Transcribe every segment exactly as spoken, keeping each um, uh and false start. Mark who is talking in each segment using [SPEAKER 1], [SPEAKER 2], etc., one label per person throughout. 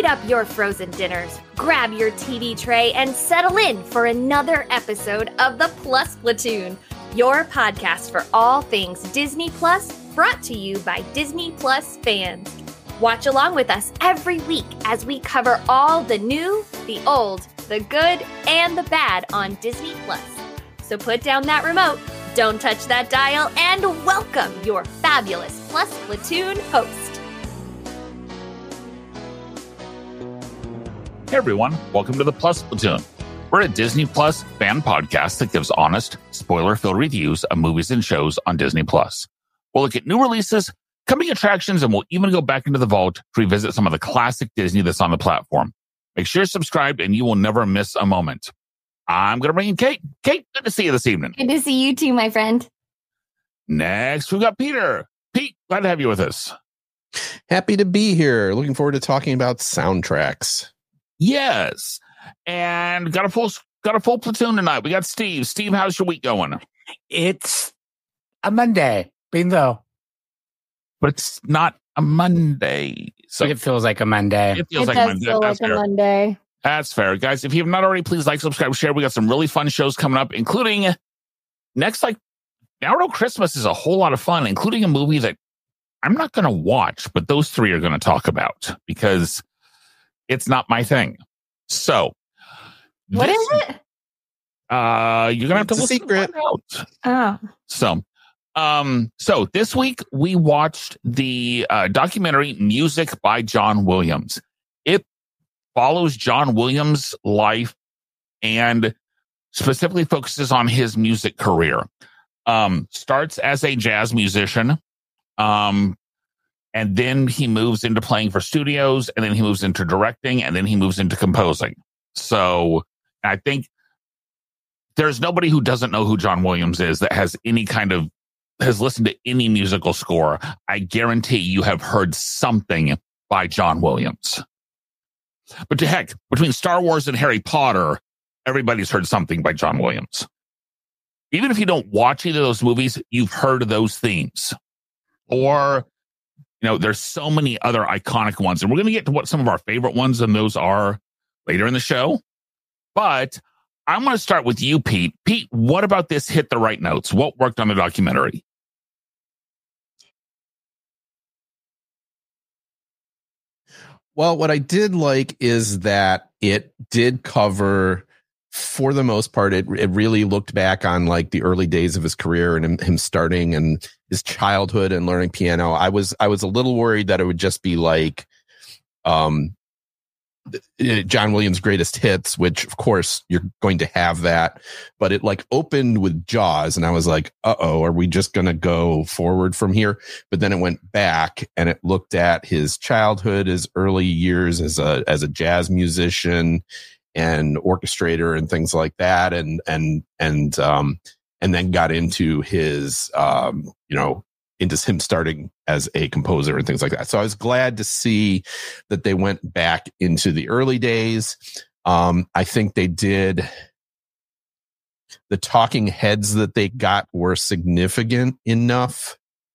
[SPEAKER 1] up your frozen dinners, grab your T V tray, and settle in for another episode of the Plus Platoon, your podcast for all things Disney Plus, brought to you by Disney Plus fans. Watch along with us every week as we cover all the new, the old, the good, and the bad on Disney Plus. So put down that remote, don't touch that dial, and welcome your fabulous Plus Platoon host.
[SPEAKER 2] Hey everyone, welcome to the Plus Platoon. We're a Disney Plus fan podcast that gives honest, spoiler-filled reviews of movies and shows on Disney Plus. We'll look at new releases, coming attractions, and we'll even go back into the vault to revisit some of the classic Disney that's on the platform. Make sure you're subscribed and you will never miss a moment. I'm going to bring in Kate. Kate, good to see you this evening.
[SPEAKER 3] Good to see you too, my friend.
[SPEAKER 2] Next, we've got Peter. Pete, glad to have you with us.
[SPEAKER 4] Happy to be here. Looking forward to talking about soundtracks.
[SPEAKER 2] Yes. And got a full got a full platoon tonight. We got Steve. Steve, how's your week going?
[SPEAKER 5] It's a Monday, bingo.
[SPEAKER 2] But it's not a Monday. So
[SPEAKER 5] it feels like a Monday.
[SPEAKER 2] It feels
[SPEAKER 3] it
[SPEAKER 2] like
[SPEAKER 3] does
[SPEAKER 2] a Monday.
[SPEAKER 3] feel
[SPEAKER 2] That's
[SPEAKER 3] like
[SPEAKER 2] fair.
[SPEAKER 3] a Monday.
[SPEAKER 2] That's fair. Guys, if you have not already, please like, subscribe, share. We got some really fun shows coming up, including next, like, Naruto Christmas is a whole lot of fun, including a movie that I'm not going to watch, but those three are going to talk about because it's not my thing. So,
[SPEAKER 3] What
[SPEAKER 2] this,
[SPEAKER 3] is it?
[SPEAKER 2] Uh, you're gonna have to
[SPEAKER 4] It's a
[SPEAKER 2] listen
[SPEAKER 4] secret.
[SPEAKER 2] to find
[SPEAKER 3] Oh,
[SPEAKER 2] out. So, um, so this week we watched the uh, documentary Music by John Williams. It follows John Williams' life and specifically focuses on his music career. Um, starts as a jazz musician. Um. And then he moves into playing for studios, and then he moves into directing, and then he moves into composing. So I think there's nobody who doesn't know who John Williams is that has any kind of, has listened to any musical score. I guarantee you have heard something by John Williams. But to heck, between Star Wars and Harry Potter, everybody's heard something by John Williams. Even if you don't watch either of those movies, you've heard of those themes. Or, you know, there's so many other iconic ones, and we're going to get to what some of our favorite ones and those are later in the show. But I'm going to start with you, Pete. Pete, what about this hit the right notes? What worked on the documentary?
[SPEAKER 4] Well, what I did like is that it did cover, for the most part, it, it really looked back on like the early days of his career and him, him starting and his childhood and learning piano. I was I was a little worried that it would just be like um, John Williams' greatest hits, which of course you're going to have that. But it like opened with Jaws, and I was like, uh oh, are we just going to go forward from here? But then it went back and it looked at his childhood, his early years as a as a jazz musician and orchestrator and things like that, and and and um and then got into his um you know into him starting as a composer and things like that. So I was glad to see that they went back into the early days. um I think they did, the talking heads that they got were significant enough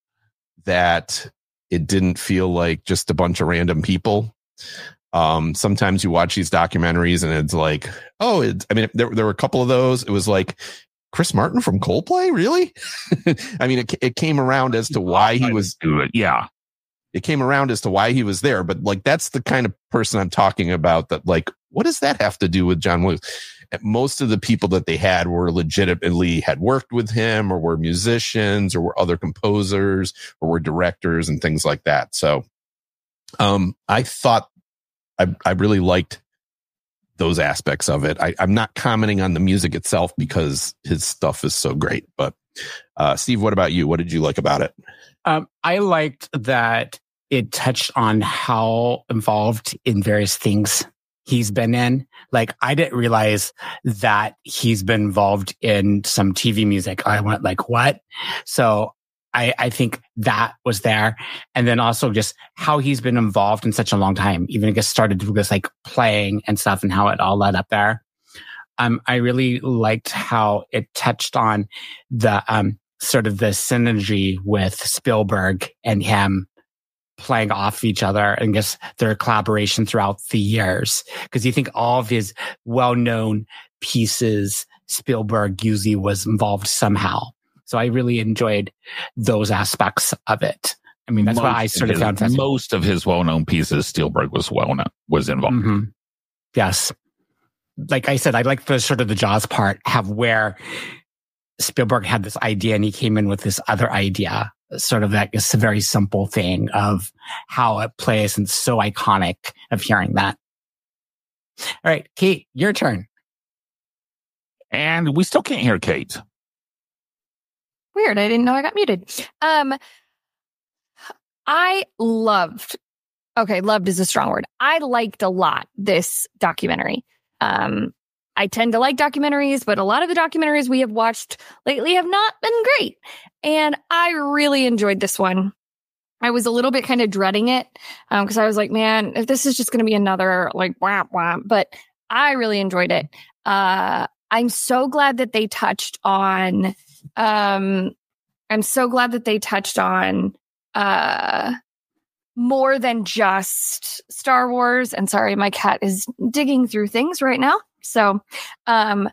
[SPEAKER 4] that it didn't feel like just a bunch of random people. Um, sometimes you watch these documentaries and it's like, oh, it's, I mean, there, there were a couple of those. It was like Chris Martin from Coldplay. Really? I mean, it, it came around as to why he was,
[SPEAKER 2] yeah,
[SPEAKER 4] it came around as to why he was there. But like, that's the kind of person I'm talking about that, like, what does that have to do with John Williams? Most of the people that they had were legitimately had worked with him or were musicians or were other composers or were directors and things like that. So, um, I thought, I, I really liked those aspects of it. I, I'm not commenting on the music itself because his stuff is so great. But uh, Steve, what about you? What did you like about it?
[SPEAKER 5] Um, I liked that it touched on how involved in various things he's been in. Like, I didn't realize that he's been involved in some T V music. I went like, what? So I, I think that was there. And then also just how he's been involved in such a long time, even it gets started with this like playing and stuff and how it all led up there. Um, I really liked how it touched on the, um, sort of the synergy with Spielberg and him playing off each other and just their collaboration throughout the years. Because you think all of his well-known pieces, Spielberg usually was involved somehow. So I really enjoyed those aspects of it. I mean, that's
[SPEAKER 2] most
[SPEAKER 5] what I sort of
[SPEAKER 2] his,
[SPEAKER 5] found fascinating.
[SPEAKER 2] Most of his well-known pieces, Spielberg was well known, was involved.
[SPEAKER 5] Mm-hmm. Yes. Like I said, I like the sort of the Jaws part, have where Spielberg had this idea and he came in with this other idea. Sort of like it's a very simple thing of how it plays and so iconic of hearing that. All right, Kate, your turn.
[SPEAKER 2] And we still can't hear Kate.
[SPEAKER 3] Weird. I didn't know I got muted. Um, I loved, okay, loved is a strong word. I liked a lot this documentary. Um, I tend to like documentaries, but a lot of the documentaries we have watched lately have not been great. And I really enjoyed this one. I was a little bit kind of dreading it because um, I was like, man, if this is just going to be another like whap whap, but I really enjoyed it. Uh, I'm so glad that they touched on, um, I'm so glad that they touched on uh, more than just Star Wars. And sorry, my cat is digging through things right now. So, um,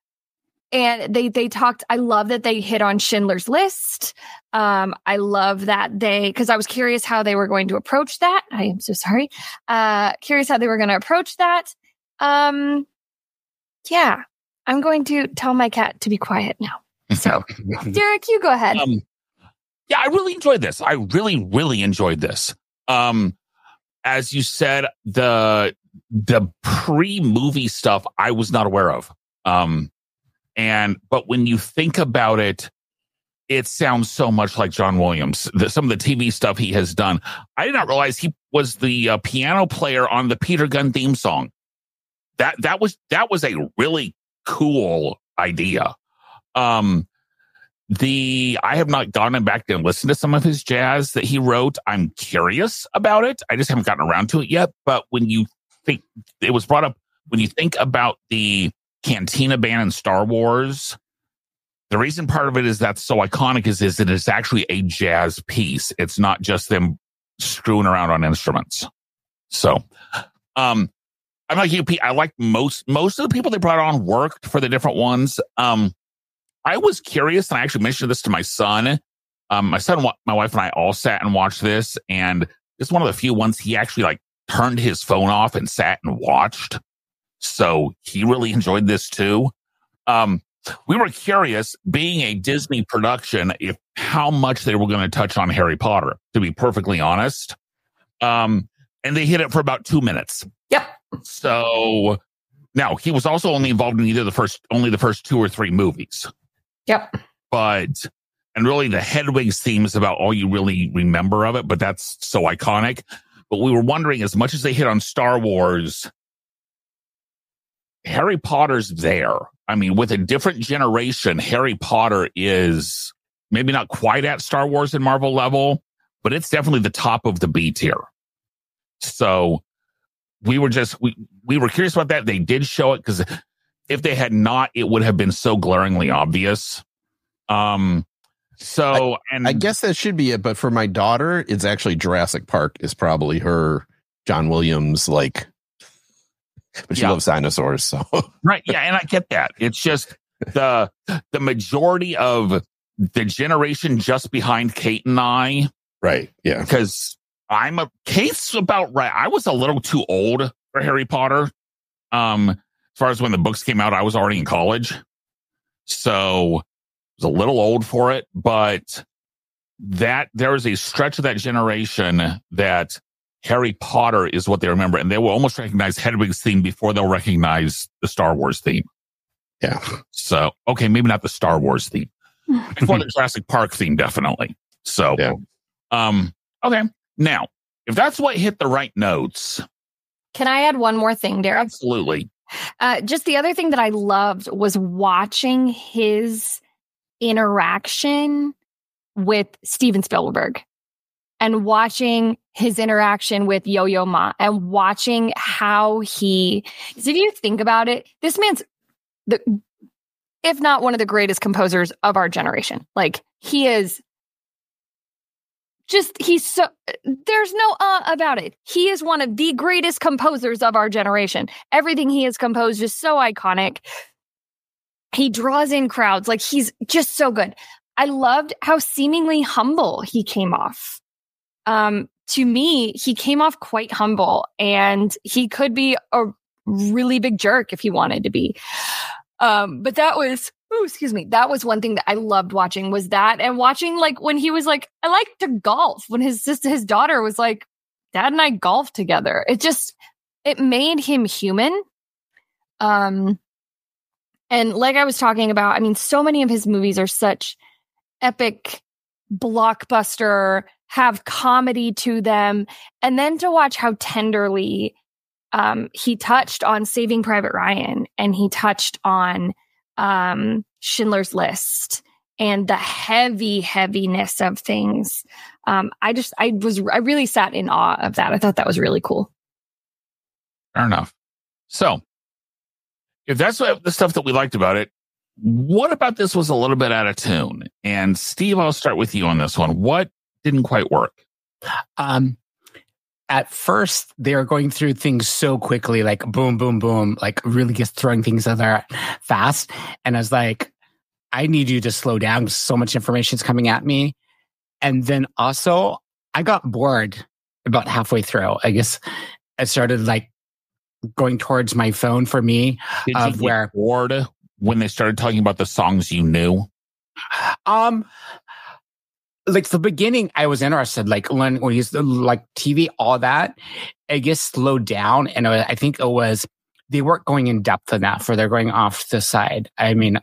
[SPEAKER 3] and they, they talked, I love that they hit on Schindler's List. Um, I love that they, cause I was curious how they were going to approach that. I am so sorry. Uh, curious how they were going to approach that. Um, yeah, I'm going to tell my cat to be quiet now. So Derek, you go ahead.
[SPEAKER 2] Um, yeah, I really enjoyed this. I really, really enjoyed this. Um, as you said, the, the pre-movie stuff I was not aware of. Um, and, but when you think about it, it sounds so much like John Williams. The, some of the T V stuff he has done. I did not realize he was the uh, piano player on the Peter Gunn theme song. That, that was, that was a really cool idea. Um, the, I have not gone back and listened to some of his jazz that he wrote. I'm curious about it. I just haven't gotten around to it yet. But when you think, it was brought up, when you think about the Cantina Band in Star Wars, the reason part of it is that's so iconic is, is that it's actually a jazz piece. It's not just them screwing around on instruments. So, um, I'm like you, Pete. I like most, most of the people they brought on worked for the different ones. Um, I was curious, and I actually mentioned this to my son. Um, my son, my wife, and I all sat and watched this, and it's one of the few ones he actually like turned his phone off and sat and watched. So he really enjoyed this too. Um, we were curious, being a Disney production, if how much they were going to touch on Harry Potter, to be perfectly honest. Um, and they hit it for about two minutes.
[SPEAKER 3] Yep.
[SPEAKER 2] So now he was also only involved in either the first, only the first two or three movies.
[SPEAKER 3] Yep.
[SPEAKER 2] But, and really the Hedwig's theme is about all you really remember of it, but that's so iconic. But we were wondering, as much as they hit on Star Wars, Harry Potter's there. I mean, with a different generation, Harry Potter is maybe not quite at Star Wars and Marvel level, but it's definitely the top of the B tier. So we were just, we, we were curious about that. They did show it because if they had not, it would have been so glaringly obvious. Um, so,
[SPEAKER 4] I,
[SPEAKER 2] and
[SPEAKER 4] I guess that should be it. But for my daughter, it's actually Jurassic Park is probably her John Williams, like, but she
[SPEAKER 2] yeah.
[SPEAKER 4] loves dinosaurs. So,
[SPEAKER 2] right. Yeah. And I get that. It's just the, the majority of the generation just behind Kate and I.
[SPEAKER 4] right. Yeah.
[SPEAKER 2] Because I'm a Kate's about right. I was a little too old for Harry Potter. Um, as far as when the books came out, I was already in college. So I was a little old for it, but that there is a stretch of that generation that Harry Potter is what they remember. And they will almost recognize Hedwig's theme before they'll recognize the Star Wars theme.
[SPEAKER 4] Yeah.
[SPEAKER 2] So, okay, maybe not the Star Wars theme. Before the Jurassic Park theme, definitely. So,
[SPEAKER 4] yeah.
[SPEAKER 2] um, okay. Now, if that's what hit the right notes.
[SPEAKER 3] Can I add one more thing, Derek?
[SPEAKER 2] Absolutely.
[SPEAKER 3] Uh, just the other thing that I loved was watching his interaction with Steven Spielberg and watching his interaction with Yo-Yo Ma and watching how he, because if you think about it, this man's the, if not one of the greatest composers of our generation. Like he is just, he's so, there's no uh about it. He is one of the greatest composers of our generation. Everything he has composed is so iconic. He draws in crowds. Like, he's just so good. I loved how seemingly humble he came off. Um, to me, he came off quite humble, and he could be a really big jerk if he wanted to be. Um, but that was, ooh, excuse me, that was one thing that I loved watching, was that, and watching, like, when he was like, I like to golf, when his sister, his daughter was like, Dad and I golf together. It just, it made him human. Um, and like I was talking about, I mean, so many of his movies are such epic, blockbuster, have comedy to them. And then to watch how tenderly um, he touched on Saving Private Ryan, and he touched on um, Schindler's List, and the heavy heaviness of things. Um, I just, I was, I really sat in awe of that. I thought that was really cool.
[SPEAKER 2] Fair enough. So, if that's what, the stuff that we liked about it, what about this was a little bit out of tune? And Steve, I'll start with you on this one. What didn't quite work?
[SPEAKER 5] Um, at first, they were going through things so quickly, like boom, boom, boom, like really just throwing things out there fast. And I was like, I need you to slow down. So much information is coming at me. And then also, I got bored about halfway through. I guess I started like going towards my phone for me.
[SPEAKER 2] Did
[SPEAKER 5] of
[SPEAKER 2] you
[SPEAKER 5] where
[SPEAKER 2] get bored when they started talking about the songs you knew?
[SPEAKER 5] Um, like the beginning, I was interested. Like when when he's like T V, all that, I guess slowed down, and I think it was they weren't going in depth enough, or they're going off the side. I mean,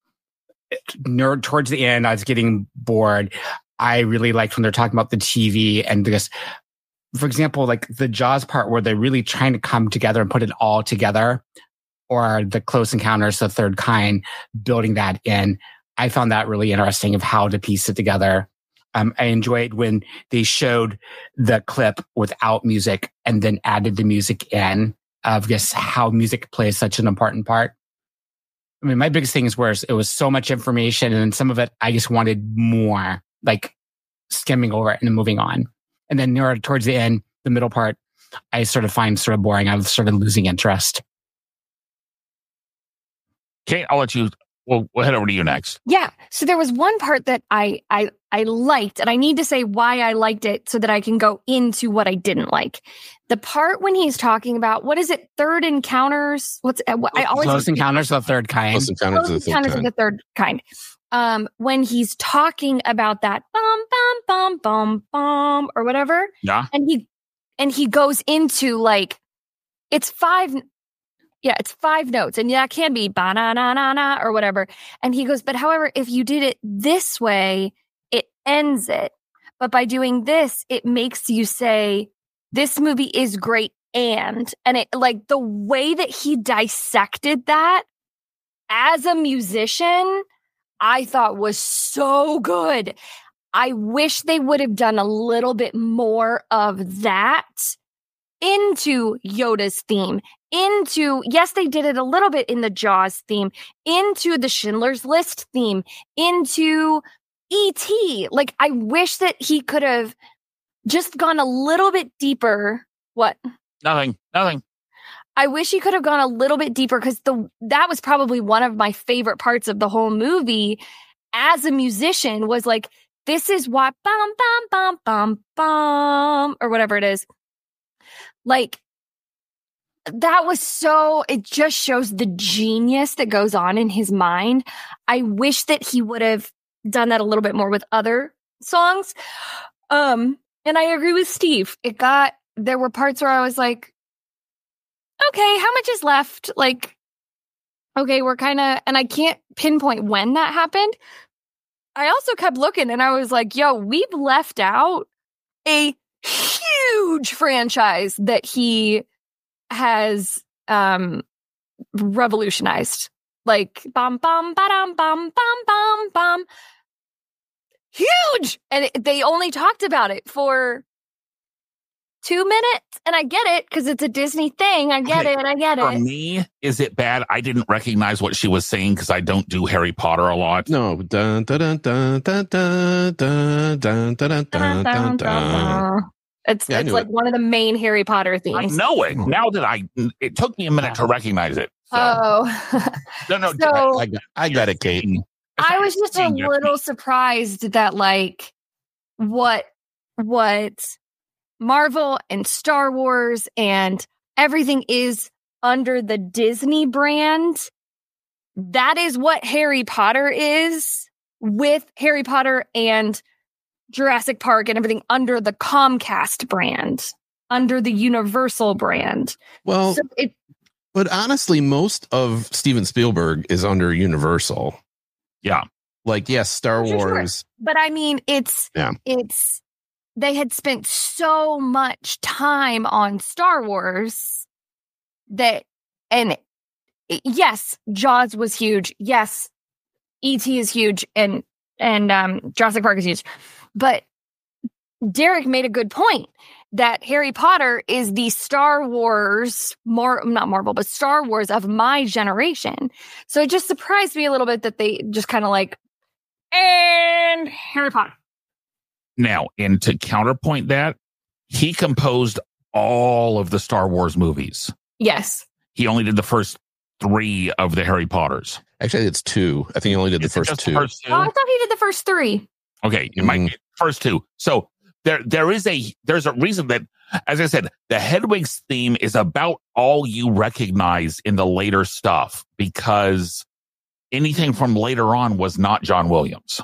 [SPEAKER 5] nerd towards the end, I was getting bored. I really liked when they're talking about the T V and just, for example, like the Jaws part where they're really trying to come together and put it all together, or the Close Encounters of the Third Kind, building that in. I found that really interesting of how to piece it together. Um, I enjoyed when they showed the clip without music and then added the music in, of just how music plays such an important part. I mean, my biggest thing is where it was so much information, and then some of it I just wanted more, like skimming over it and then moving on. And then near towards the end, the middle part, I sort of find sort of boring. I was sort of losing interest.
[SPEAKER 2] Kate, I'll let you. We'll, we'll head over to you next.
[SPEAKER 3] Yeah. So there was one part that I I I liked, and I need to say why I liked it so that I can go into what I didn't like. The part when he's talking about, what is it? Third encounters. What's uh, what, I always
[SPEAKER 5] Close Encounters of the Third Kind.
[SPEAKER 4] Close Encounters,
[SPEAKER 3] Close
[SPEAKER 4] of, the
[SPEAKER 3] Encounters
[SPEAKER 4] third
[SPEAKER 3] of
[SPEAKER 4] kind.
[SPEAKER 3] the Third Kind. Um, when he's talking about that bum bum bum bum bum or whatever,
[SPEAKER 2] Yeah.
[SPEAKER 3] and he and he goes into like it's five. Yeah, it's five notes, and yeah, it can be ba na na na na or whatever. And he goes, but however, if you did it this way, it ends it. But by doing this, it makes you say, this movie is great. And, and it like the way that he dissected that as a musician, I thought was so good. I wish they would have done a little bit more of that into Yoda's theme, into, yes, they did it a little bit in the Jaws theme, into the Schindler's List theme, into E T. Like, I wish that he could have just gone a little bit deeper. What?
[SPEAKER 2] Nothing. Nothing.
[SPEAKER 3] I wish he could have gone a little bit deeper, because the that was probably one of my favorite parts of the whole movie as a musician, was like, this is what bum bum bum bum bum or whatever it is. Like, that was so, it just shows the genius that goes on in his mind. I wish that he would have done that a little bit more with other songs. Um, and I agree with Steve. It got, there were parts where I was like, okay, how much is left? Like, okay, we're kind of, and I can't pinpoint when that happened. I also kept looking, and I was like, yo, we've left out a huge franchise that he has um revolutionized. Like bum bum ba-dum bum bum bum bum. Huge! And it, they only talked about it for two minutes, and I get it because it's a Disney thing. I get
[SPEAKER 2] Okay.
[SPEAKER 3] it. I get
[SPEAKER 2] For
[SPEAKER 3] it.
[SPEAKER 2] me, is it bad? I didn't recognize what she was saying because I don't do Harry Potter a lot.
[SPEAKER 4] No. Dun, dun, dun, dun, dun, dun, dun, dun, dun, dun, dun, dun, dun.
[SPEAKER 3] It's
[SPEAKER 4] Yeah, I
[SPEAKER 3] it's
[SPEAKER 4] knew
[SPEAKER 3] like
[SPEAKER 4] it.
[SPEAKER 3] one of the main Harry Potter
[SPEAKER 2] I
[SPEAKER 3] themes.
[SPEAKER 2] know it now that I. It took me a minute to recognize it. So,
[SPEAKER 3] Oh,
[SPEAKER 2] no, no.
[SPEAKER 3] so
[SPEAKER 4] I got, I got it, Kate.
[SPEAKER 3] I was just a
[SPEAKER 2] Seeing your-
[SPEAKER 3] little surprised that like what what Marvel and Star Wars and everything is under the Disney brand. That is what Harry Potter is, with Harry Potter and Jurassic Park and everything under the Comcast brand, under the Universal brand.
[SPEAKER 4] Well,
[SPEAKER 3] So it,
[SPEAKER 4] but honestly, most of Steven Spielberg is under Universal.
[SPEAKER 2] Yeah.
[SPEAKER 4] Like, yes, Star
[SPEAKER 3] Sure, sure.
[SPEAKER 4] Wars.
[SPEAKER 3] but I mean, it's
[SPEAKER 4] Yeah.
[SPEAKER 3] it's they had spent so much time on Star Wars that, and it- yes, Jaws was huge. Yes, E T is huge, and and um, Jurassic Park is huge. But Derek made a good point that Harry Potter is the Star Wars, more not Marvel, but Star Wars of my generation. So it just surprised me a little bit that they just kind of like, and Harry Potter.
[SPEAKER 2] Now, and to counterpoint that, he composed all of the Star Wars movies.
[SPEAKER 3] Yes.
[SPEAKER 2] He only did the first three of the Harry Potters.
[SPEAKER 4] Actually, it's two. I think he only did the
[SPEAKER 2] Is it
[SPEAKER 4] first
[SPEAKER 2] just
[SPEAKER 4] two.
[SPEAKER 2] the first two?
[SPEAKER 3] Oh, I thought he did the first three.
[SPEAKER 2] Okay, it might be the first two. So there, there is a there's a reason that, as I said, the Hedwig's theme is about all you recognize in the later stuff, because anything from later on was not John Williams.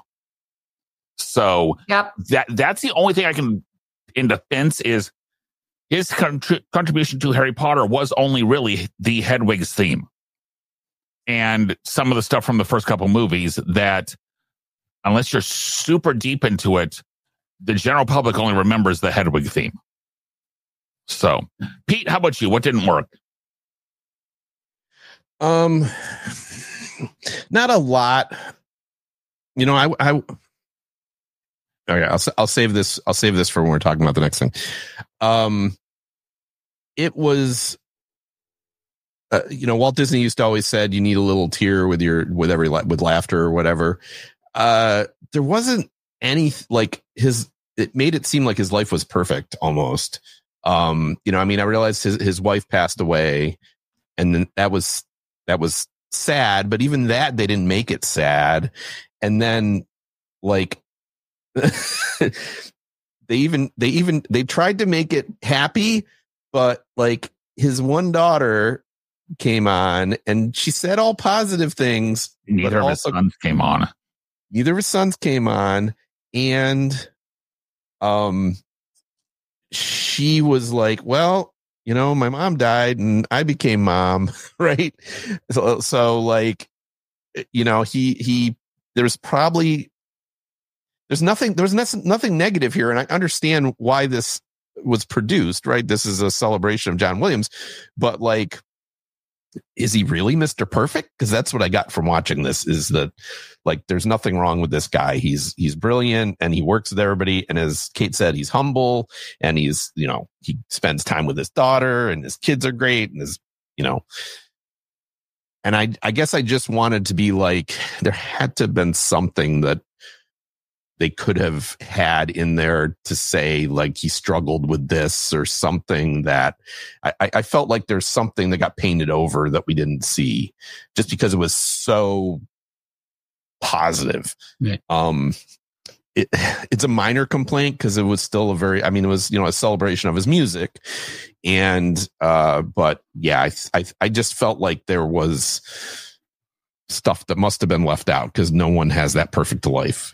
[SPEAKER 2] So
[SPEAKER 3] Yep.
[SPEAKER 2] that that's the only thing I can, in defense, is his contri- contribution to Harry Potter was only really the Hedwig's theme and some of the stuff from the first couple movies that, unless you're super deep into it, the general public only remembers the Hedwig theme. So, Pete, how about you? What didn't work?
[SPEAKER 4] Um, not a lot. You know, I, I, okay, I'll, I'll save this. I'll save this for when we're talking about the next thing. Um, it was, uh, you know, Walt Disney used to always said you need a little tear with your, with every, la- with laughter or whatever. Uh, there wasn't any, like his, it made it seem like his life was perfect almost. Um, you know, I mean, I realized his, his wife passed away, and then that was, that was sad, but even that, they didn't make it sad. And then like, they even, they even, they tried to make it happy, but like his one daughter came on and she said all positive things.
[SPEAKER 2] Neither
[SPEAKER 4] but
[SPEAKER 2] of his
[SPEAKER 4] also,
[SPEAKER 2] sons came on.
[SPEAKER 4] neither of his sons came on. And, um, she was like, well, you know, my mom died and I became mom. Right. So, so like, you know, he, he, there's probably, there's nothing, there's nothing negative here. And I understand why this was produced, right? This is a celebration of John Williams, but like, is he really Mister Perfect? Because that's what I got from watching this, is that like, there's nothing wrong with this guy. He's, he's brilliant and he works with everybody. And as Kate said, he's humble and he's, you know, he spends time with his daughter and his kids are great. And his, you know, and I, I guess I just wanted to be like, there had to have been something that they could have had in there to say like he struggled with this or something, that I, I felt like there's something that got painted over that we didn't see just because it was so positive.
[SPEAKER 5] Yeah.
[SPEAKER 4] Um, it, it's a minor complaint because it was still a very, I mean, it was, you know, a celebration of his music. And, uh, but yeah, I, I, I just felt like there was stuff that must have been left out because no one has that perfect life.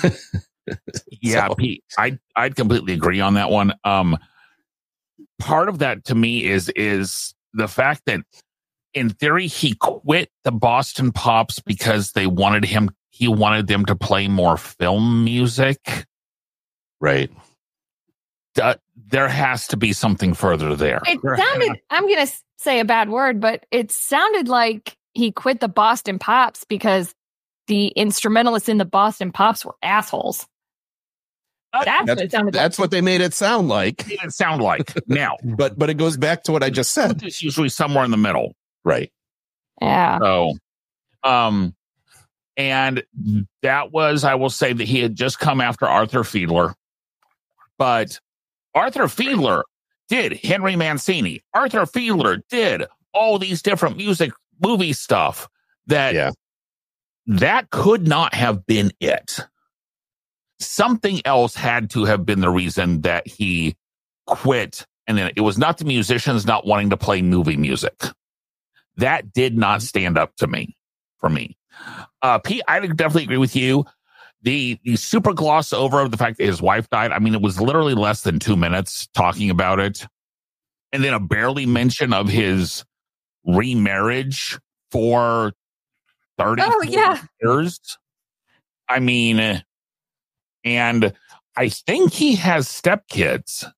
[SPEAKER 2] Yeah,
[SPEAKER 4] So-
[SPEAKER 2] Pete, I I'd completely agree on that one. Um, part of that to me is is the fact that in theory he quit the Boston Pops because they wanted him he wanted them to play more film music.
[SPEAKER 4] Right.
[SPEAKER 2] Uh, there has to be something further there.
[SPEAKER 3] It sounded, I'm going to say a bad word, but it sounded like he quit the Boston Pops because the instrumentalists in the Boston Pops were assholes. That's, what it sounded
[SPEAKER 4] That's
[SPEAKER 3] like.
[SPEAKER 4] what they made it sound like.
[SPEAKER 2] It didn't sound like. Now,
[SPEAKER 4] But but it goes back to what I just said.
[SPEAKER 2] it's usually somewhere in the middle.
[SPEAKER 4] Right.
[SPEAKER 3] Yeah.
[SPEAKER 2] So, um, and that was, I will say that he had just come after Arthur Fiedler, but Arthur Fiedler did Henry Mancini. Arthur Fiedler did all these different music movie stuff that
[SPEAKER 4] Yeah.
[SPEAKER 2] that could not have been it. Something else had to have been the reason that he quit. And then it was not the musicians not wanting to play movie music. That did not stand up to me, for me. Uh, Pete, I definitely agree with you. The the super gloss over of the fact that his wife died. I mean, it was literally less than two minutes talking about it. And then a barely mention of his remarriage for thirty
[SPEAKER 3] Oh, yeah.
[SPEAKER 2] years. I mean, and I think he has stepkids.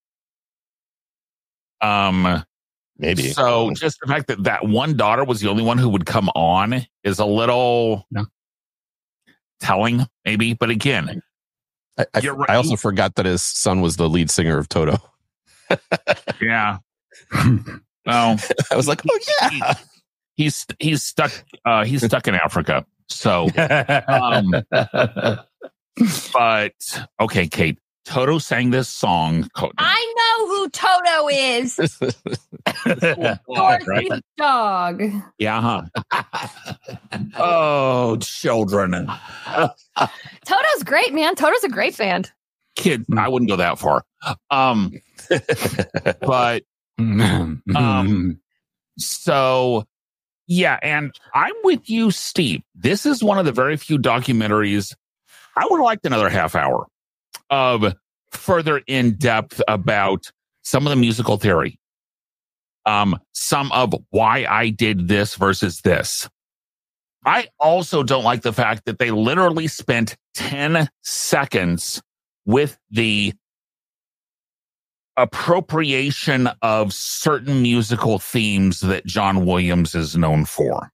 [SPEAKER 2] Um,
[SPEAKER 4] Maybe.
[SPEAKER 2] So just the fact that that one daughter was the only one who would come on is a little
[SPEAKER 5] No.
[SPEAKER 2] telling, maybe. But again,
[SPEAKER 4] I, I,
[SPEAKER 2] You're right.
[SPEAKER 4] I also forgot that his son was the lead singer of Toto.
[SPEAKER 2] yeah. Well,
[SPEAKER 4] I was like, oh yeah.
[SPEAKER 2] he's he's stuck. Uh, he's stuck in Africa. So, um, but okay, Kate. Toto sang this song. called-
[SPEAKER 3] I know who Toto is. Dorothy's dog.
[SPEAKER 2] Yeah, huh? Oh, children.
[SPEAKER 3] Toto's great, man. Toto's a great band.
[SPEAKER 2] Kid, I wouldn't go that far. Um, but um, so yeah, and I'm with you, Steve. This is one of the very few documentaries I would have liked another half hour of further in depth about some of the musical theory, um, some of why I did this versus this. I also don't like the fact that they literally spent ten seconds with the appropriation of certain musical themes that John Williams is known for.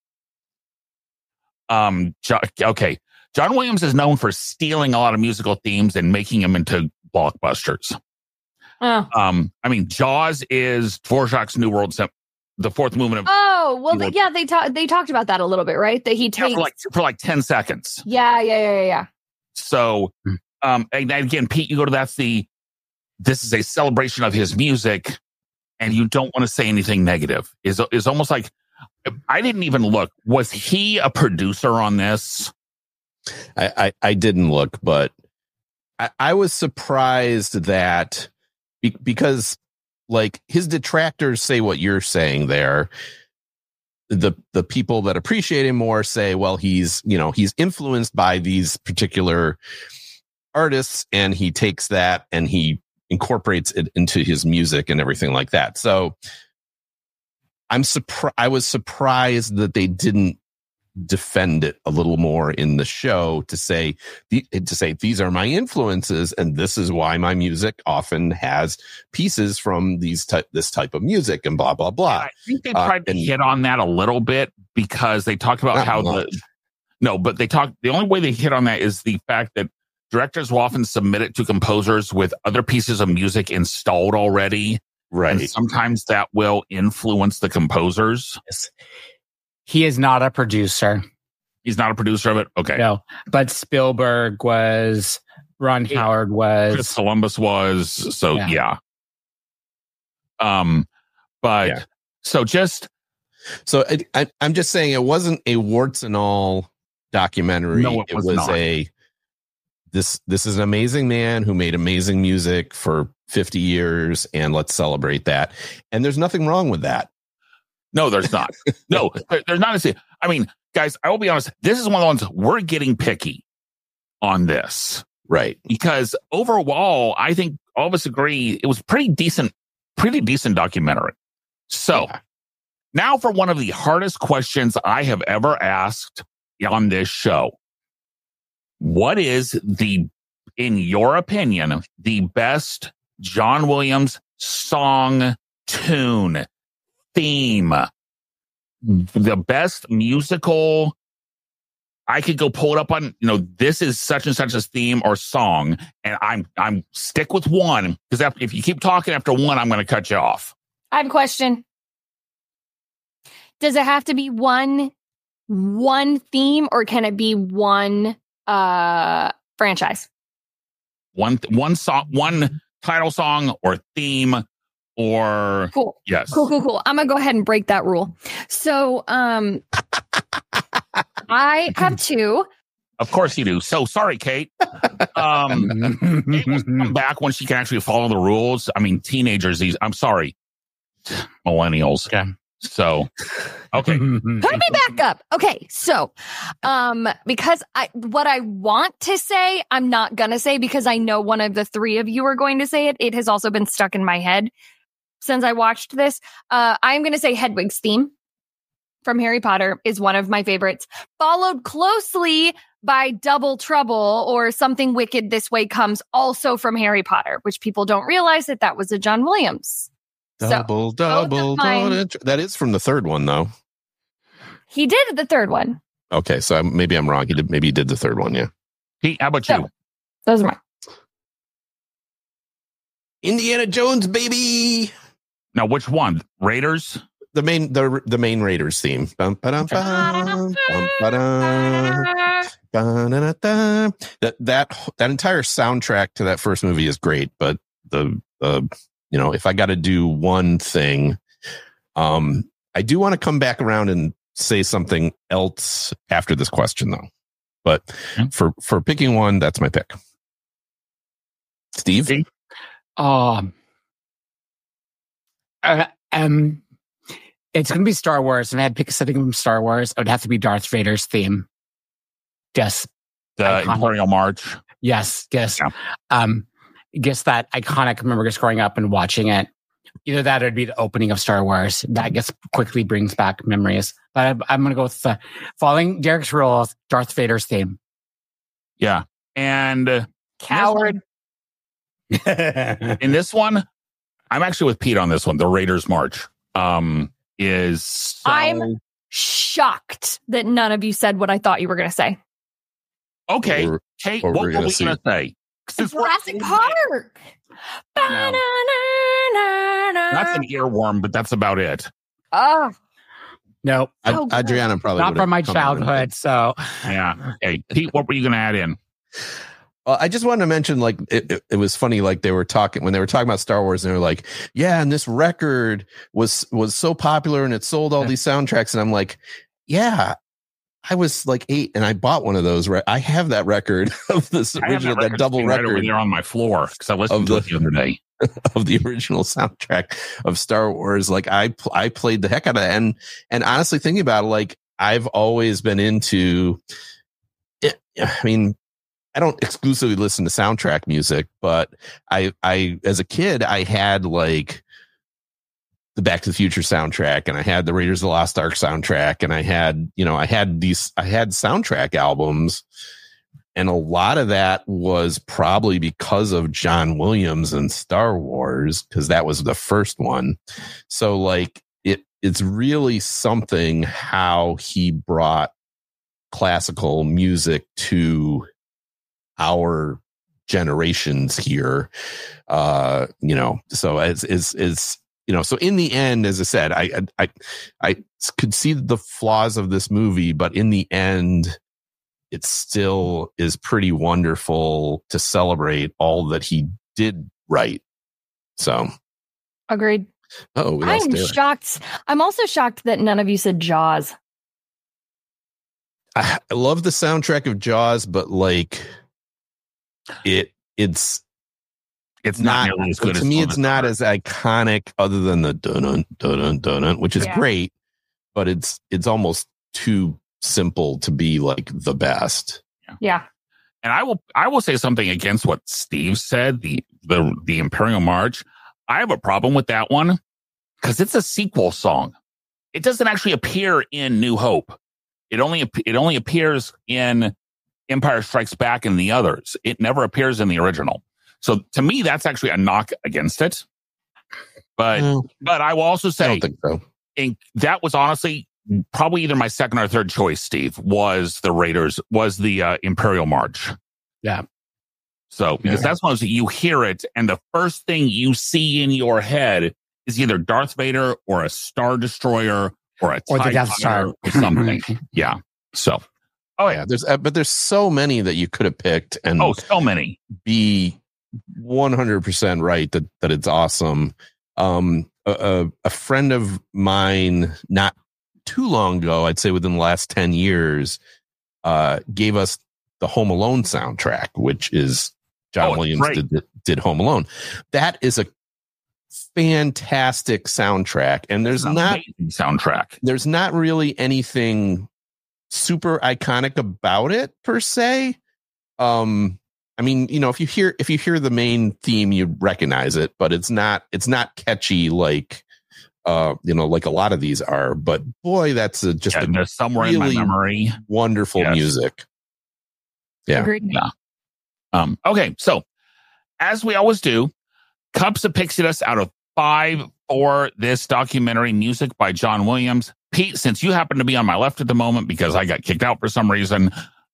[SPEAKER 2] Um, jo- okay. John Williams is known for stealing a lot of musical themes and making them into blockbusters.
[SPEAKER 3] Oh,
[SPEAKER 2] Um, I mean, Jaws is Dvorak's New World, Sym- the fourth movement of
[SPEAKER 3] oh well,
[SPEAKER 2] You
[SPEAKER 3] th-
[SPEAKER 2] will-
[SPEAKER 3] yeah. They talked. They talked about that a little bit, right? That he
[SPEAKER 2] yeah,
[SPEAKER 3] takes.
[SPEAKER 2] for like for like ten seconds.
[SPEAKER 3] yeah, yeah, yeah, yeah, yeah.
[SPEAKER 2] So,
[SPEAKER 5] Hmm.
[SPEAKER 2] um, and then again, Pete, you go to that's the this is a celebration of his music, and you don't want to say anything negative. Is is almost like I didn't even look. Was he a producer on this?
[SPEAKER 4] I, I, I didn't look, but I, I was surprised that be, because like his detractors say what you're saying there. The the people that appreciate him more say, well, he's, you know, he's influenced by these particular artists and he takes that and he incorporates it into his music and everything like that. So I'm surprised. I was surprised that they didn't defend it a little more in the show to say the, to say these are my influences and this is why my music often has pieces from these type this type of music and blah blah blah.
[SPEAKER 2] I think they
[SPEAKER 4] Uh,
[SPEAKER 2] tried to
[SPEAKER 4] and-
[SPEAKER 2] hit on that a little bit because they talked about
[SPEAKER 4] Not
[SPEAKER 2] how
[SPEAKER 4] much.
[SPEAKER 2] the no, but they talked. The only way they hit on that is the fact that directors will often submit it to composers with other pieces of music installed already, and
[SPEAKER 4] Right.
[SPEAKER 2] sometimes that will influence the composers.
[SPEAKER 5] Yes. He is not a producer.
[SPEAKER 2] He's not a producer of it. Okay,
[SPEAKER 5] No, but Spielberg was, Ron
[SPEAKER 2] Yeah.
[SPEAKER 5] Howard
[SPEAKER 2] Chris
[SPEAKER 5] was.
[SPEAKER 2] Columbus was so
[SPEAKER 5] Yeah.
[SPEAKER 2] yeah. Um, but
[SPEAKER 4] Yeah.
[SPEAKER 2] so just
[SPEAKER 4] So I, I, I'm just saying it wasn't a warts and all documentary.
[SPEAKER 2] No, it was not.
[SPEAKER 4] a this this is an amazing man who made amazing music for fifty years, and let's celebrate that. And there's nothing wrong with that.
[SPEAKER 2] no, there's not. No, there- there's not. A, I mean, guys, I will be honest. This is one of the ones we're getting picky on this.
[SPEAKER 4] Right.
[SPEAKER 2] Because overall, I think all of us agree it was pretty decent, pretty decent documentary. So
[SPEAKER 4] Yeah.
[SPEAKER 2] now for one of the hardest questions I have ever asked on this show. What is the, in your opinion, the best John Williams song, tune, theme, the best musical I could go pull it up on, you know, this is such and such a theme or song, and I'm I'm stick with one because if you keep talking after one, I'm going to cut you off.
[SPEAKER 3] I have a question. Does it have to be one one theme, or can it be one uh, franchise?
[SPEAKER 2] One one song, one title song or theme, or
[SPEAKER 3] cool.
[SPEAKER 2] Yes,
[SPEAKER 3] cool, cool, cool. I'm gonna go ahead and break that rule. So, um, I have two.
[SPEAKER 2] Of course you do. So sorry, Kate. Um, Kate will come back when she can actually follow the rules. I mean, teenagers. These. I'm sorry, millennials.
[SPEAKER 5] Okay.
[SPEAKER 2] So, okay.
[SPEAKER 3] Put me back up. Okay, so um because I what I want to say, I'm not gonna say because I know one of the three of you are going to say it. It has also been stuck in my head since I watched this. Uh I'm gonna say Hedwig's theme from Harry Potter is one of my favorites, followed closely by Double Trouble or Something Wicked This Way Comes, also from Harry Potter, which people don't realize that that was a John Williams.
[SPEAKER 4] Double,
[SPEAKER 3] So,
[SPEAKER 4] double, double. That is from the third one, though.
[SPEAKER 3] He did the third one.
[SPEAKER 4] Okay, so maybe I'm wrong. He did. Maybe he did the third one. Yeah.
[SPEAKER 2] Pete, how about
[SPEAKER 3] So,
[SPEAKER 2] you?
[SPEAKER 3] Those are mine.
[SPEAKER 4] Indiana Jones, baby.
[SPEAKER 2] Now, which one? Raiders?
[SPEAKER 4] The main, the the main Raiders theme. Bum, ba-dum, bum, bum, ba-dum, ba-da-da-da. That that that entire soundtrack to that first movie is great, but the the you know, if I got to do one thing, um, I do want to come back around and say something else after this question, though. But
[SPEAKER 2] mm-hmm.
[SPEAKER 4] for for picking one, that's my pick. Steve,
[SPEAKER 2] Steve?
[SPEAKER 5] Um, uh, um, it's going to be Star Wars, and I had to pick something from Star Wars. It would have to be Darth Vader's theme. Yes,
[SPEAKER 2] the
[SPEAKER 5] iconic.
[SPEAKER 2] Imperial March.
[SPEAKER 5] Yes, yes.
[SPEAKER 2] Yeah.
[SPEAKER 5] Um, guess that iconic. I remember just growing up and watching it. Either that or it'd be the opening of Star Wars. That I guess quickly brings back memories. But I, I'm going to go with uh, following Derek's rules, Darth Vader's theme.
[SPEAKER 2] Yeah. And uh,
[SPEAKER 3] Coward.
[SPEAKER 2] in this one, I'm actually with Pete on this one. The Raiders March um, is so...
[SPEAKER 3] I'm shocked that none of you said what I thought you were going to say.
[SPEAKER 2] Okay.
[SPEAKER 4] Or-
[SPEAKER 2] Kate,
[SPEAKER 4] or
[SPEAKER 2] what
[SPEAKER 4] we're
[SPEAKER 2] were
[SPEAKER 4] gonna
[SPEAKER 2] we
[SPEAKER 4] see.
[SPEAKER 2] going to say? Since we're-
[SPEAKER 3] Jurassic Park.
[SPEAKER 2] That's an earworm, but that's about it.
[SPEAKER 3] Oh,
[SPEAKER 5] Nope.
[SPEAKER 4] Ad-
[SPEAKER 3] so good.
[SPEAKER 4] Adriana probably
[SPEAKER 5] Not
[SPEAKER 4] would've
[SPEAKER 5] from my
[SPEAKER 4] come up with
[SPEAKER 5] childhood.
[SPEAKER 4] it.
[SPEAKER 5] So
[SPEAKER 2] Yeah. Hey, Pete, what were you going to add in?
[SPEAKER 4] Well, I just wanted to mention, like, it, it, it was funny, like they were talking when they were talking about Star Wars, and they were like, yeah, and this record was was so popular and it sold all these soundtracks. And I'm like, yeah, I was like eight and I bought one of those. Re- I have that record of this
[SPEAKER 2] I have
[SPEAKER 4] original, that,
[SPEAKER 2] record
[SPEAKER 4] double
[SPEAKER 2] sitting right over
[SPEAKER 4] record
[SPEAKER 2] there on my floor because I listened
[SPEAKER 4] Of
[SPEAKER 2] to
[SPEAKER 4] the-
[SPEAKER 2] it the other day.
[SPEAKER 4] of the original soundtrack of Star Wars. Like I, pl- I played the heck out of it. And, and honestly thinking about it, like I've always been into it. I mean, I don't exclusively listen to soundtrack music, but I, I, as a kid, I had like the Back to the Future soundtrack, and I had the Raiders of the Lost Ark soundtrack, and I had, you know, I had these, I had soundtrack albums, and a lot of that was probably because of John Williams and Star Wars, because that was the first one. So like it, it's really something how he brought classical music to our generations here. Uh, you know, so as is, is, you know, so in the end, as I said, I, I, I could see the flaws of this movie, but in the end, it still is pretty wonderful to celebrate all that he did right. So,
[SPEAKER 3] agreed.
[SPEAKER 4] oh, we lost
[SPEAKER 3] I'm
[SPEAKER 4] Derek.
[SPEAKER 3] shocked. I'm also shocked that none of you said Jaws.
[SPEAKER 4] I, I love the soundtrack of Jaws, but like it, it's
[SPEAKER 2] It's not,
[SPEAKER 4] not
[SPEAKER 2] nearly as good
[SPEAKER 4] to
[SPEAKER 2] as
[SPEAKER 4] me.
[SPEAKER 2] Fun
[SPEAKER 4] It's
[SPEAKER 2] as
[SPEAKER 4] not
[SPEAKER 2] Art.
[SPEAKER 4] as iconic, other than the dun dun dun dun dun, which is
[SPEAKER 3] Yeah.
[SPEAKER 4] great, but it's it's almost too simple to be like the best.
[SPEAKER 3] Yeah.
[SPEAKER 2] And I will I will say something against what Steve said, the the the Imperial March. I have a problem with that one because it's a sequel song. It doesn't actually appear in New Hope. It only ap- it only appears in Empire Strikes Back and the others. It never appears in the original. So to me, that's actually a knock against it. But
[SPEAKER 4] Well,
[SPEAKER 2] but I will also
[SPEAKER 4] I
[SPEAKER 2] say
[SPEAKER 4] don't think so.
[SPEAKER 2] in, that was honestly probably either my second or third choice, Steve, was the Raiders, was the uh, Imperial March.
[SPEAKER 5] Yeah.
[SPEAKER 2] So, because
[SPEAKER 5] Yeah.
[SPEAKER 2] that's one of those, you hear it, and the first thing you see in your head is either Darth Vader or a Star Destroyer or a
[SPEAKER 5] Or the
[SPEAKER 2] TIE
[SPEAKER 5] Death
[SPEAKER 2] Fighter
[SPEAKER 5] Star.
[SPEAKER 2] or something. Yeah. So, oh, yeah.
[SPEAKER 4] Yeah, there's uh, but there's so many that you could have picked and
[SPEAKER 2] Oh, so many.
[SPEAKER 4] be one hundred percent right that that it's awesome. Um, a, a, a friend of mine, not too long ago, I'd say within the last ten years, uh, gave us the Home Alone soundtrack, which is John
[SPEAKER 2] Oh,
[SPEAKER 4] Williams
[SPEAKER 2] great.
[SPEAKER 4] did, did Home Alone. That is a fantastic soundtrack, and there's
[SPEAKER 2] It's an
[SPEAKER 4] not
[SPEAKER 2] amazing soundtrack.
[SPEAKER 4] there's not really anything super iconic about it per se. Um, I mean, you know, if you hear if you hear the main theme, you recognize it, but it's not it's not catchy like uh, you know, like a lot of these are. But boy, that's a, just
[SPEAKER 2] Yeah,
[SPEAKER 4] a
[SPEAKER 2] there's somewhere
[SPEAKER 4] really
[SPEAKER 2] in my memory.
[SPEAKER 4] wonderful
[SPEAKER 2] Yes.
[SPEAKER 4] music. Yeah.
[SPEAKER 3] Agreed.
[SPEAKER 2] Yeah. Um, okay, so as we always do, Cups of Pixie Dust out of five for this documentary, music by John Williams. Pete, since you happen to be on my left at the moment because I got kicked out for some reason,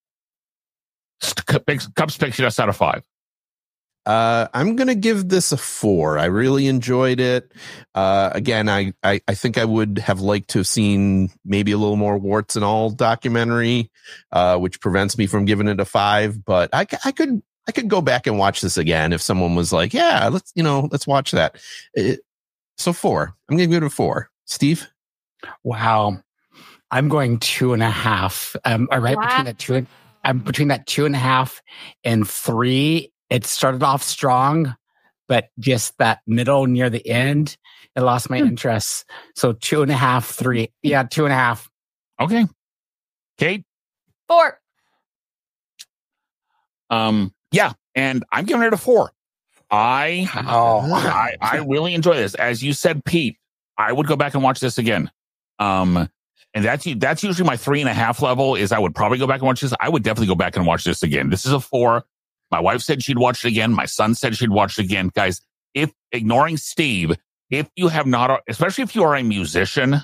[SPEAKER 2] Cups of Pixie Dust out of five.
[SPEAKER 4] Uh, I'm going to give this a four. I really enjoyed it. Uh, again, I, I, I think I would have liked to have seen maybe a little more warts and all documentary, uh, which prevents me from giving it a five, but I, I could, I could go back and watch this again if someone was like, yeah, let's, you know, let's watch that. It, so four, I'm going to give it a four. Steve?
[SPEAKER 5] Wow. I'm going two and a half. Um, right
[SPEAKER 3] Wow.
[SPEAKER 5] between that two and I'm between that two and a half and three. It started off strong, but just that middle near the end, it lost my
[SPEAKER 3] Hmm.
[SPEAKER 5] interest. So two and a half, three. Yeah, two and a half.
[SPEAKER 2] Okay. Kate?
[SPEAKER 3] Four.
[SPEAKER 2] Um, yeah, and I'm giving it a four. I,
[SPEAKER 5] Oh,
[SPEAKER 2] I I really enjoy this. As you said, Pete, I would go back and watch this again. Um, and that's that's usually my three and a half level. Is I would probably go back and watch this. I would definitely go back and watch this again. This is a four. My wife said she'd watch it again. My son said she'd watch it again. Guys, if ignoring Steve, if you have not, especially if you are a musician,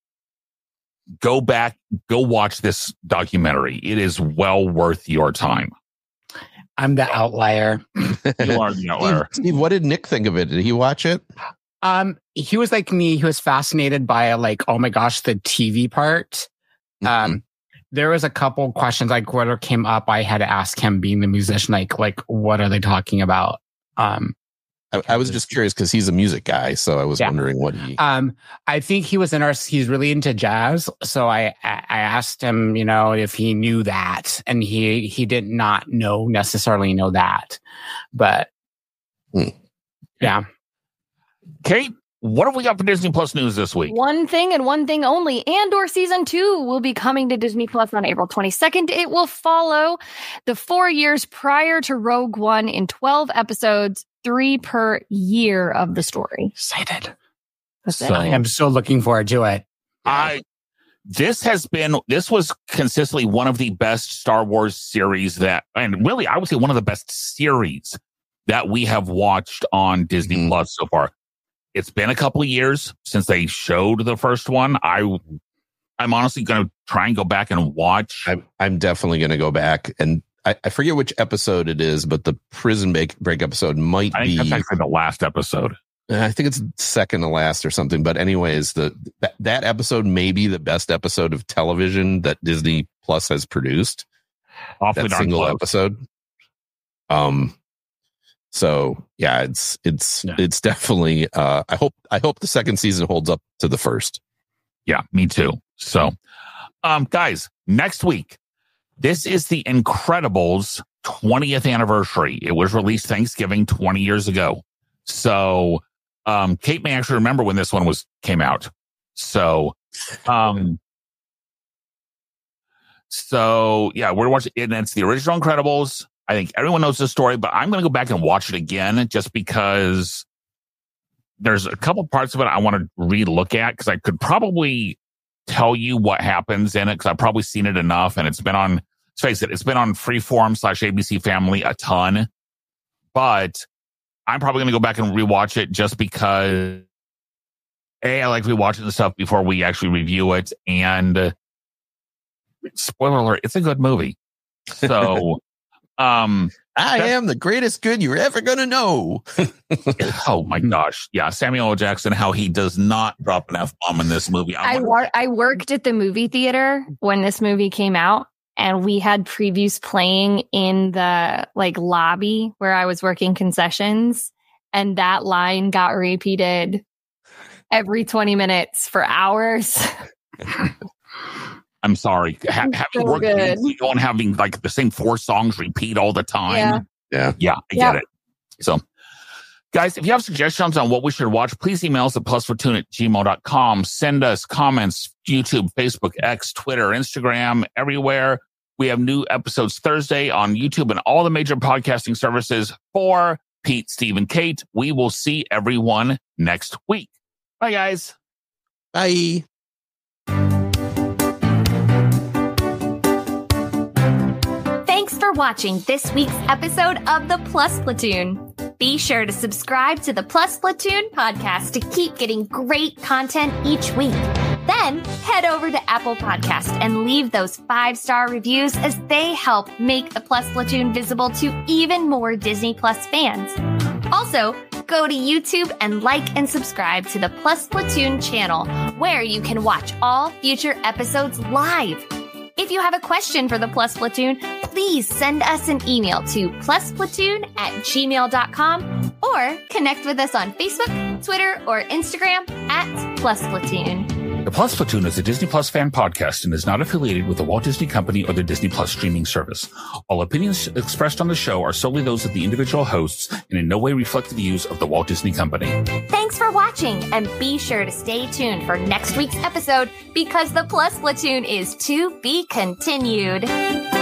[SPEAKER 2] go back, go watch this documentary. It is well worth your time.
[SPEAKER 5] I'm the outlier.
[SPEAKER 2] You are the outlier.
[SPEAKER 4] Steve, Steve, what did Nick think of it? Did he watch it?
[SPEAKER 5] Um, he was like me. He was fascinated by like, oh my gosh, the T V part. Um, there was a couple questions like whatever came up. I had to ask him, being the musician, like, like what are they talking about? Um,
[SPEAKER 4] I, I was just curious because he's a music guy, so I was
[SPEAKER 5] Yeah.
[SPEAKER 4] wondering what he.
[SPEAKER 5] um, I think he was in our. He's really into jazz, so I I asked him, you know, if he knew that, and he he did not know necessarily know that, but
[SPEAKER 4] Hmm.
[SPEAKER 5] yeah.
[SPEAKER 2] Kate, what have we got for Disney Plus news this week?
[SPEAKER 3] One thing and one thing only. Andor season two will be coming to Disney Plus on April twenty-second. It will follow the four years prior to Rogue One in twelve episodes, three per year of the story.
[SPEAKER 5] Excited.
[SPEAKER 3] That's it.
[SPEAKER 2] So-
[SPEAKER 5] I am so looking forward to it.
[SPEAKER 2] I this has been this was consistently one of the best Star Wars series that, and really I would say one of the best series that we have watched on Disney
[SPEAKER 4] Mhm.
[SPEAKER 2] Plus so far. It's been a couple of years since they showed the first one. I I'm honestly going to try and go back and watch.
[SPEAKER 4] I'm, I'm definitely going to go back, and I, I forget which episode it is, but the prison break, break episode might
[SPEAKER 2] I think
[SPEAKER 4] be.
[SPEAKER 2] that's actually the last episode.
[SPEAKER 4] I think it's second to last or something. But anyways, the that, that episode may be the best episode of television that Disney Plus has produced.
[SPEAKER 2] Awfully
[SPEAKER 4] That
[SPEAKER 2] darn
[SPEAKER 4] single
[SPEAKER 2] close.
[SPEAKER 4] episode. Um. So yeah, it's it's
[SPEAKER 2] Yeah.
[SPEAKER 4] it's definitely. Uh, I hope I hope the second season holds up to the first.
[SPEAKER 2] Yeah, me too. So, um, guys, next week, this is the Incredibles twentieth anniversary. It was released Thanksgiving twenty years ago. So, um, Kate may actually remember when this one was came out. So, um, so yeah, we're watching it, and it's the original Incredibles. I think everyone knows the story, but I'm going to go back and watch it again just because there's a couple parts of it I want to re-look at because I could probably tell you what happens in it because I've probably seen it enough, and it's been on, let's face it, it's been on Freeform slash A B C Family a ton, but I'm probably going to go back and rewatch it just because A, I like rewatching the stuff before we actually review it. And uh, spoiler alert, it's a good movie. So, um,
[SPEAKER 4] I am the greatest good you're ever going to know.
[SPEAKER 2] Oh my gosh. Yeah. Samuel L. Jackson, how he does not drop an F-bomb in this movie.
[SPEAKER 3] I, wor- I worked at the movie theater when this movie came out, and we had previews playing in the like lobby where I was working concessions. And that line got repeated every twenty minutes for hours.
[SPEAKER 2] I'm sorry. Ha- having
[SPEAKER 3] So
[SPEAKER 2] worked
[SPEAKER 3] good.
[SPEAKER 2] on having like the same four songs repeat all the time.
[SPEAKER 4] Yeah.
[SPEAKER 2] Yeah, I
[SPEAKER 3] Yeah.
[SPEAKER 2] get it. So, guys, if you have suggestions on what we should watch, please email us at plus platoon at gmail dot com. Send us comments, YouTube, Facebook, X, Twitter, Instagram, everywhere. We have new episodes Thursday on YouTube and all the major podcasting services. For Pete, Steve, and Kate, we will see everyone next week. Bye, guys.
[SPEAKER 4] Bye.
[SPEAKER 1] Thanks for watching this week's episode of the Plus Platoon. Be sure to subscribe to the Plus Platoon podcast to keep getting great content each week. Then head over to Apple Podcast and leave those five-star reviews, as they help make the Plus Platoon visible to even more Disney Plus fans. Also, go to YouTube and like and subscribe to the Plus Platoon channel, where you can watch all future episodes live. If you have a question for the Plus Platoon, please send us an email to plusplatoon at gmail dot com or connect with us on Facebook, Twitter, or Instagram at Plus Platoon.
[SPEAKER 2] The Plus Platoon is a Disney Plus fan podcast and is not affiliated with the Walt Disney Company or the Disney Plus streaming service. All opinions expressed on the show are solely those of the individual hosts and in no way reflect the views of the Walt Disney Company.
[SPEAKER 1] Thanks for watching, and be sure to stay tuned for next week's episode, because the Plus Platoon is to be continued.